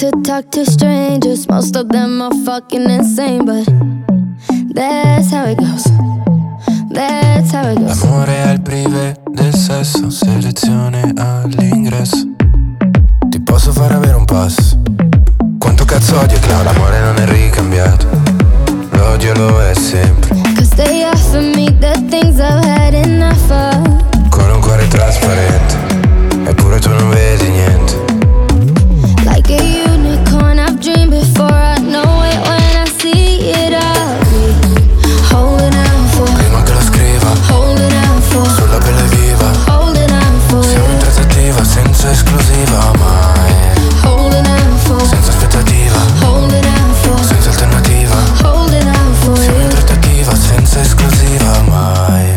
to talk to strangers. Most of them are fucking insane, but that's how it goes. That's how it goes. L'amore al privé del sesso, selezione all'ingresso. Ti posso far avere un passo. Quanto cazzo odio Clown, l'amore non è ricambiato. L'odio lo è sempre. Cause they offer me the things I've had enough of. Con un cuore trasparente, eppure tu non vedi niente. Like a unicorn, I've dreamed before I know it. When I see it, I'll be holding out for. Prima che lo scriva, Holding out for. sulla pelle viva. Holding out for. Siamo in trattativa, senza esclusiva mai. Holding out for. Senza aspettativa, Holding out for. senza alternativa. Holding out for Siamo in you. trattativa, senza esclusiva mai.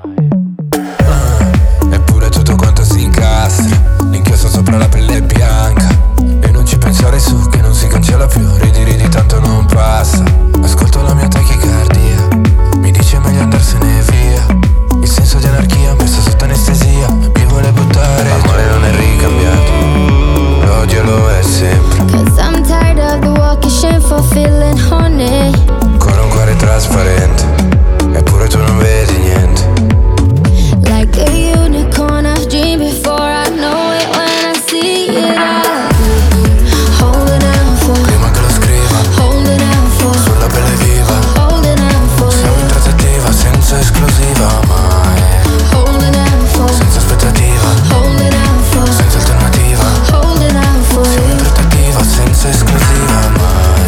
Eppure tutto quanto si incastra. L'inchiostro sopra la pelle è bianca. E non ci pensare su che non si cancella più. Ridi tanto non passa. Ascolto la mia tachicardia, mi dice meglio andarsene via. Il senso di anarchia messo sotto anestesia. Mi vuole buttare. L'amore non è ricambiato, l'odio lo è sempre. Cause I'm tired of the walk of shame for feeling horny. Con un cuore trasparente, eppure tu non vedi niente. Like a unicorn, I've dreamed before I know it. When I see it, I'll be holding out for. Prima che lo scriva, Holding out for. sulla pelle viva. Holding out for. Siamo in trattativa, senza esclusiva mai. Holding out for. Senza aspettativa, Holding out for. senza alternativa. Holding out for Siamo in you. trattativa, senza esclusiva mai.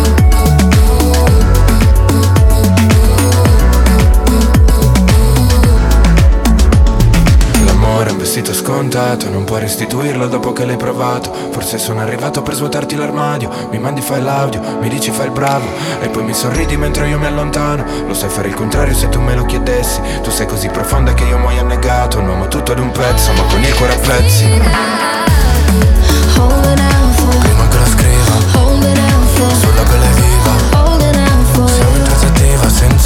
L'amore è un vestito scontato, non puoi restituirlo dopo che l'hai provato. Forse sono arrivato per svuotarti l'armadio. Mi mandi file audio, mi dici fai il bravo e poi mi sorridi mentre io mi allontano. Lo sai fare il contrario se tu me lo chiedessi. Tu sei così profonda che io muoio annegato. Un uomo tutto ad un pezzo, ma con il cuore a pezzi. Holding out for. Prima che lo scriva, Holding out for. sulla pelle viva. Holding out for. Siamo in trattativa, senza